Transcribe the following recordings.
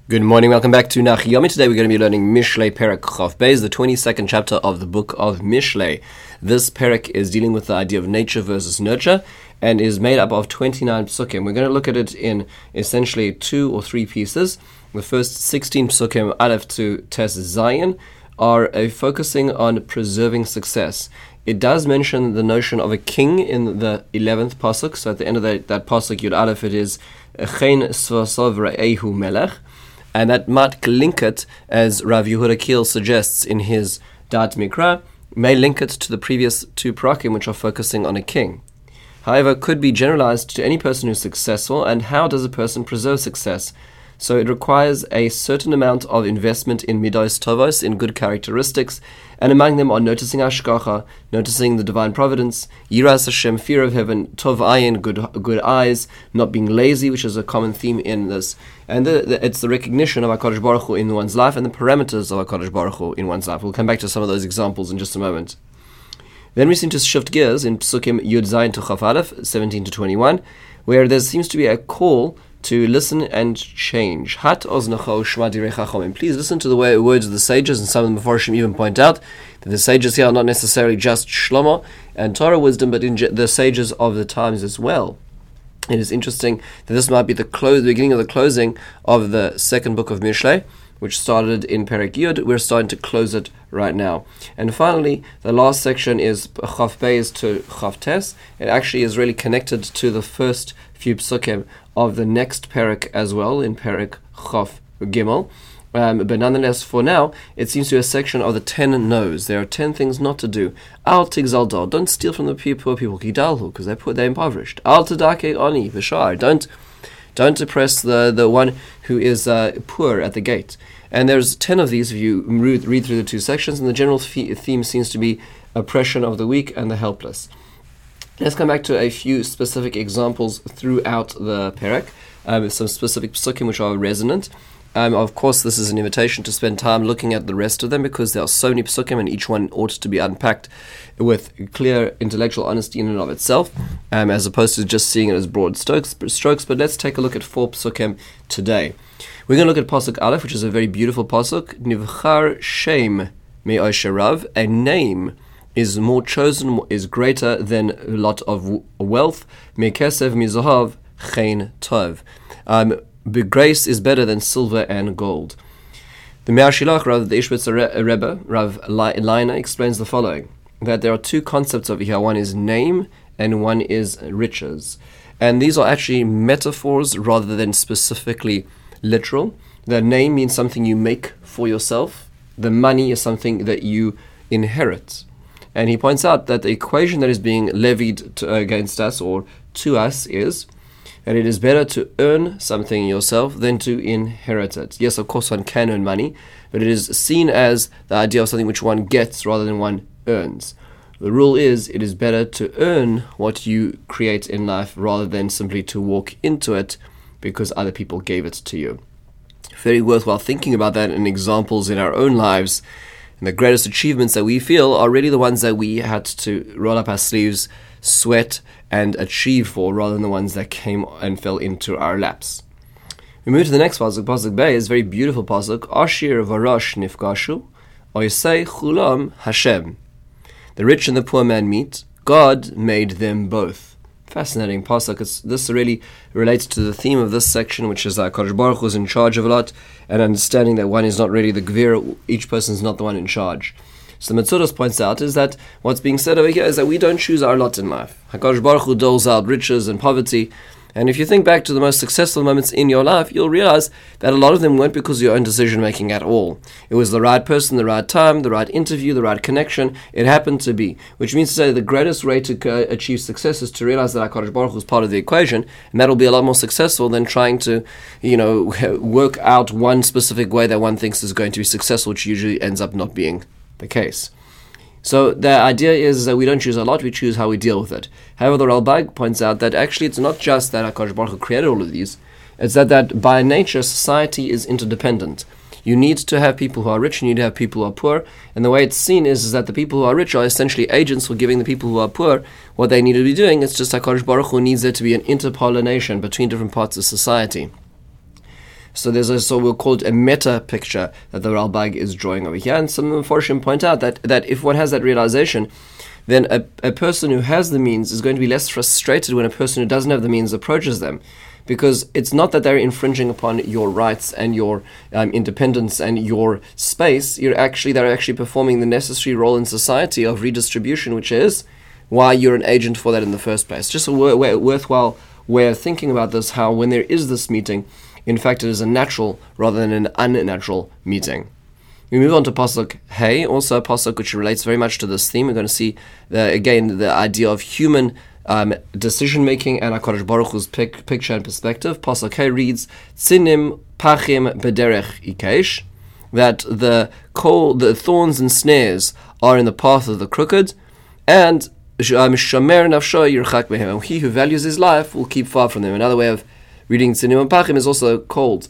Good morning, welcome back to Nach Yomi. Today we're going to be learning Mishlei Perek Chof Beis, the 22nd chapter of the book of Mishlei. This Perek is dealing with the idea of nature versus nurture and is made up of 29 psukim. We're going to look at it in essentially 2 or 3 pieces. The first 16 psukim, Aleph to Tes Zayin, are focusing on preserving success. It does mention the notion of a king in the 11th pasuk. So at the end of that pasuk, Yud Aleph, it is Chen Svasov Re'ehu Melech. And that might link it, as Rav Yehuda Kiel suggests in his Dat Mikra, may link it to the previous 2 parakim, which are focusing on a king. However, it could be generalized to any person who's successful, and how does a person preserve success? So it requires a certain amount of investment in midos tovos, in good characteristics, and among them are noticing hashgacha, noticing the divine providence, yiras Hashem, fear of heaven, tov ayin, good eyes, not being lazy, which is a common theme in this, and it's the recognition of HaKadosh Baruch Hu in one's life and the parameters of HaKadosh Baruch Hu in one's life. We'll come back to some of those examples in just a moment. Then we seem to shift gears in Psukim Yud Zayin to Chaf Aleph, 17 to 21, where there seems to be a call to listen and change. Hat oznecho shma direi chachomim. Please listen to the words of the sages, and some of the Mefarshim even point out that the sages here are not necessarily just Shlomo and Torah wisdom, but the sages of the times as well. It is interesting that this might be the beginning of the closing of the second book of Mishlei, which started in Perek Yud. We're starting to close it right now. And finally, the last section is Chaf Beis to Chaf Tes. It actually is really connected to the first few psukim of the next Perek as well, in Perek Chaf Gimel. But nonetheless, for now, it seems to be a section of the 10 no's. There are 10 things not to do. Al tigzal dor. Don't steal from the poor people. Kidalhu, because they're impoverished. Al tadake oni v'shar. Don't oppress the one who is poor at the gate. And there's 10 of these if you read through the 2 sections, and the general theme seems to be oppression of the weak and the helpless. Let's come back to a few specific examples throughout the Perek, some specific psukim which are resonant. Of course, this is an invitation to spend time looking at the rest of them, because there are so many psukim and each one ought to be unpacked with clear intellectual honesty in and of itself, as opposed to just seeing it as broad strokes. But let's take a look at 4 psukim today. We're going to look at Pasuk Aleph, which is a very beautiful Pasuk. Nivchar Shem Me'osherav. A name is more chosen, is greater than a lot of wealth. Me'kesev Mizahav Chen Tov. Grace is better than silver and gold. The Me'ar Shilach, the Ishbitzer Rebbe, Rav Leiner, explains the following, that there are 2 concepts over here. One is name and one is riches. And these are actually metaphors rather than specifically literal. The name means something you make for yourself. The money is something that you inherit. And he points out that the equation that is being levied against us or to us is that it is better to earn something yourself than to inherit it. Yes, of course, one can earn money, but it is seen as the idea of something which one gets rather than one earns. The rule is, it is better to earn what you create in life rather than simply to walk into it because other people gave it to you. Very worthwhile thinking about that in examples in our own lives. And the greatest achievements that we feel are really the ones that we had to roll up our sleeves, sweat, and achieve for, rather than the ones that came and fell into our laps. We move to the next pasuk. Pasuk Beis, very beautiful pasuk. Ashir v'rosh nifgashu, oisei chulam Hashem. The rich and the poor man meet. God made them both. Fascinating pasuk. This really relates to the theme of this section, which is that HaKadosh Baruch Hu is in charge of a lot, and understanding that one is not really the gvir, each person is not the one in charge. So the Metzudos points out is that what's being said over here is that we don't choose our lot in life. HaKadosh Baruch Hu doles out riches and poverty, and if you think back to the most successful moments in your life, you'll realize that a lot of them weren't because of your own decision making at all. It was the right person, the right time, the right interview, the right connection. It happened to be, which means to say the greatest way to achieve success is to realize that HaKadosh Baruch Hu is part of the equation, and that'll be a lot more successful than trying to, work out one specific way that one thinks is going to be successful, which usually ends up not being the case. So the idea is that we don't choose a lot, we choose how we deal with it. However, the Ralbag points out that actually it's not just that HaKadosh Baruch Hu created all of these, it's that by nature society is interdependent. You need to have people who are rich, you need to have people who are poor, and the way it's seen is that the people who are rich are essentially agents for giving the people who are poor what they need to be doing. It's just HaKadosh Baruch Hu needs there to be an interpollination between different parts of society. So there's also, we'll call it a meta picture that the Ralbag is drawing over here. And some Mefarshim point out that if one has that realization, then a person who has the means is going to be less frustrated when a person who doesn't have the means approaches them. Because it's not that they're infringing upon your rights and your independence and your space. They're actually performing the necessary role in society of redistribution, which is why you're an agent for that in the first place. Just a worthwhile way of thinking about this, how when there is this meeting, in fact it is a natural rather than an unnatural meeting. We move on to Pasuk Hey, also a Pasuk which relates very much to this theme. We're going to see, again, the idea of human decision-making and HaKadosh Baruch Hu's picture and perspective. Pasuk Hey reads, Tzinim pachim bederech ikesh, that the thorns and snares are in the path of the crooked, and shomer nafsho yirchak mehem, and he who values his life will keep far from them. Another way of reading Tzinim and pachim is also cold,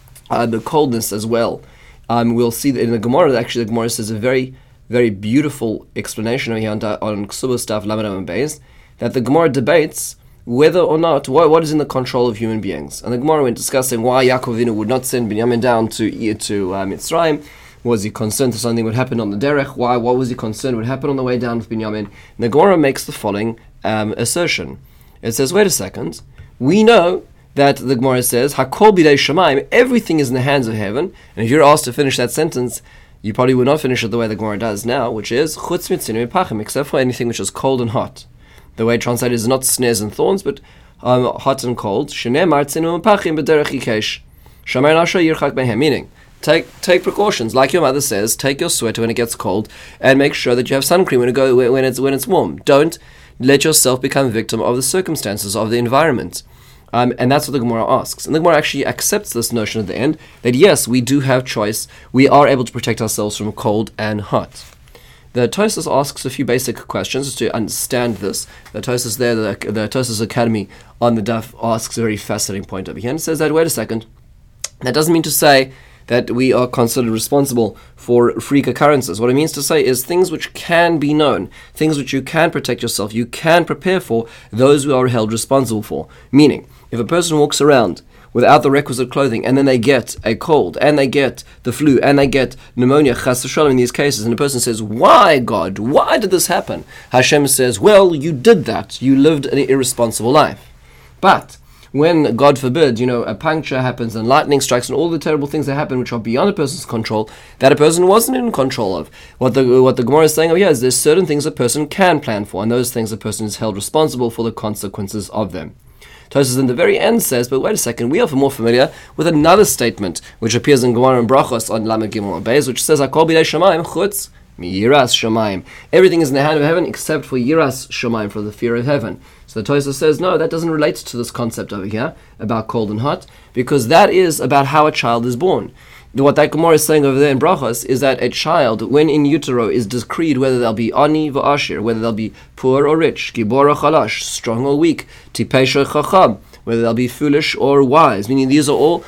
the coldness as well. We'll see that in the Gemara, actually the Gemara says a very, very beautiful explanation over here on Ksubah Staff Lamed and Beis, that the Gemara debates whether or not, what is in the control of human beings. And the Gemara went discussing why Yaakov Avinu would not send Binyamin down to Mitzrayim. Was he concerned that something would happen on the derech? What was he concerned would happen on the way down with Binyamin? And the Gemara makes the following assertion. It says, wait a second, we know that the Gemara says, Hakol bidei shamayim, everything is in the hands of heaven. And if you're asked to finish that sentence, you probably would not finish it the way the Gemara does now, which is, Chutz mitzinim pachim, except for anything which is cold and hot. The way translated is not snares and thorns, but hot and cold. Shenemar tzinim pachim b'derech ikesh. Shamer nasho yirchak behem, meaning, take precautions, like your mother says. Take your sweater when it gets cold, and make sure that you have sun cream when it's warm. Don't let yourself become victim of the circumstances of the environment. And that's what the Gemara asks. And the Gemara actually accepts this notion at the end, that yes, we do have choice. We are able to protect ourselves from cold and hot. The Tosfos asks a few basic questions to understand this. The Tosfos there, the Tosfos Academy on the Daf asks a very fascinating point over here, and says that, wait a second, that doesn't mean to say that we are considered responsible for freak occurrences. What it means to say is things which can be known, things which you can protect yourself, you can prepare for, those who are held responsible for. Meaning, if a person walks around without the requisite clothing, and then they get a cold, and they get the flu, and they get pneumonia, chas v'shalom, in these cases, and the person says, why, God? Why did this happen? Hashem says, well, you did that. You lived an irresponsible life. But when, God forbid, a puncture happens and lightning strikes and all the terrible things that happen which are beyond a person's control, that a person wasn't in control of. What the Gemara is saying over here is there's certain things a person can plan for, and those things a person is held responsible for the consequences of them. Tosfos in the very end says, but wait a second, we are more familiar with another statement which appears in Gemara and Brachos on Lamed Gimel Beis, which says, Hakol bidei shamayim chutz miyiras shamayim. Everything is in the hand of heaven except for yiras shamayim, for the fear of heaven. So the Tosfos says, no, that doesn't relate to this concept over here about cold and hot, because that is about how a child is born. What that Gemara is saying over there in Brachos is that a child, when in utero, is decreed whether they'll be ani v'ashir, whether they'll be poor or rich, gibor or chalash, strong or weak, tipesh or chacham, whether they'll be foolish or wise. Meaning these are all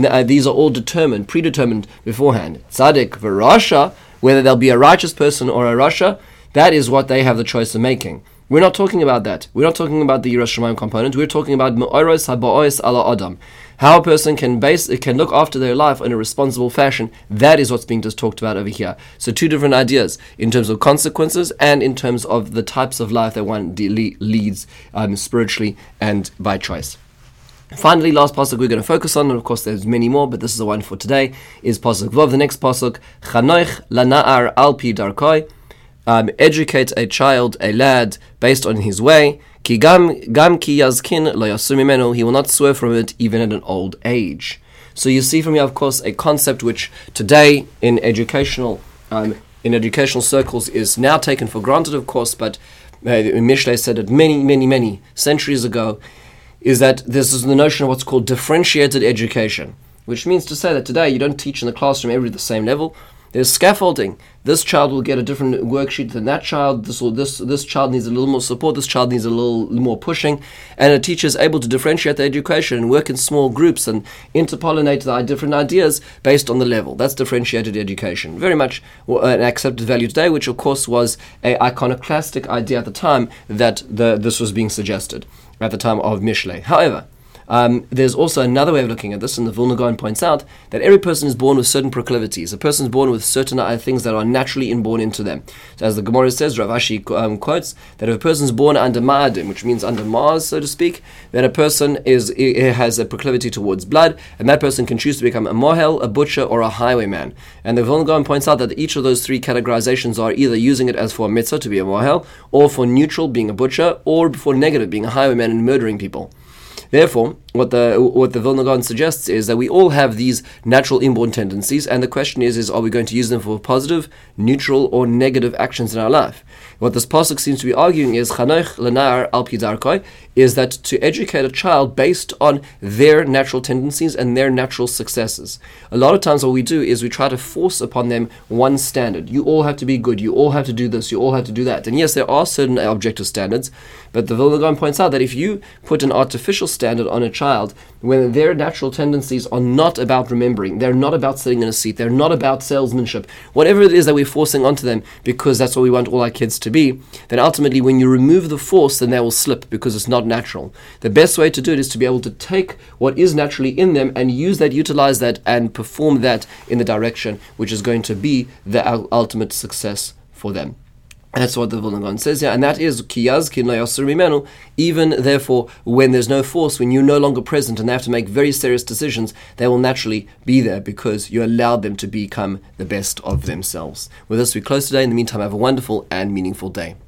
predetermined beforehand. Tzaddik v'rasha, whether they'll be a righteous person or a rasha, that is what they have the choice of making. We're not talking about that. We're not talking about the Yiras Shamayim component. We're talking about Me'oros HaBa'os Ala Adam. How a person can look after their life in a responsible fashion. That is what's being just talked about over here. So two different ideas in terms of consequences and in terms of the types of life that one leads spiritually and by choice. Finally, last pasuk we're going to focus on, and of course there's many more, but this is the one for today, is pasuk Vav. The next pasuk, Chanoich lana'ar alpi darkoi, educate a child, a lad, based on his way. Ki gam ki yazkin lo yasur mimenu, he will not swerve from it even at an old age. So you see from here, of course, a concept which today in educational circles is now taken for granted, of course, but Mishlei said it many centuries ago, is that this is the notion of what's called differentiated education, which means to say that today you don't teach in the classroom every the same level. There's scaffolding. This child will get a different worksheet than that child. This child needs a little more support. This child needs a little more pushing. And a teacher is able to differentiate the education and work in small groups and interpollinate the different ideas based on the level. That's differentiated education. Very much an accepted value today, which of course was an iconoclastic idea at the time that this was being suggested at the time of Mishlei. However, There's also another way of looking at this, and the Vilna Gaon points out that every person is born with certain proclivities. A person is born with certain things that are naturally inborn into them. So as the Gemara says, Rav Ashi quotes that if a person is born under Ma'adim, which means under Mars, so to speak, then a person has a proclivity towards blood, and that person can choose to become a mohel, a butcher, or a highwayman. And the Vilna Gaon points out that each of those three categorizations are either using it as for a mitzvah to be a mohel, or for neutral being a butcher, or for negative being a highwayman and murdering people. Therefore, what the Vilna Gaon suggests is that we all have these natural inborn tendencies, and the question is are we going to use them for positive, neutral, or negative actions in our life? What this pasuk seems to be arguing is Chanoch lenar al pi darkoi, is that to educate a child based on their natural tendencies and their natural successes. A lot of times what we do is we try to force upon them one standard. You all have to be good, you all have to do this, you all have to do that. And yes, there are certain objective standards, but the Vilna Gaon points out that if you put an artificial standard on a child, when their natural tendencies are not about remembering, they're not about sitting in a seat, they're not about salesmanship, whatever it is that we're forcing onto them because that's what we want all our kids to be, then ultimately when you remove the force, then they will slip because it's not natural. The best way to do it is to be able to take what is naturally in them and use that, utilize that, and perform that in the direction which is going to be the ultimate success for them. That's what the Vilna Gaon says here, and that is kiyaz kin yasur mimenu. Even therefore, when there's no force, when you're no longer present and they have to make very serious decisions, they will naturally be there because you allowed them to become the best of themselves. With this, we close today. In the meantime, have a wonderful and meaningful day.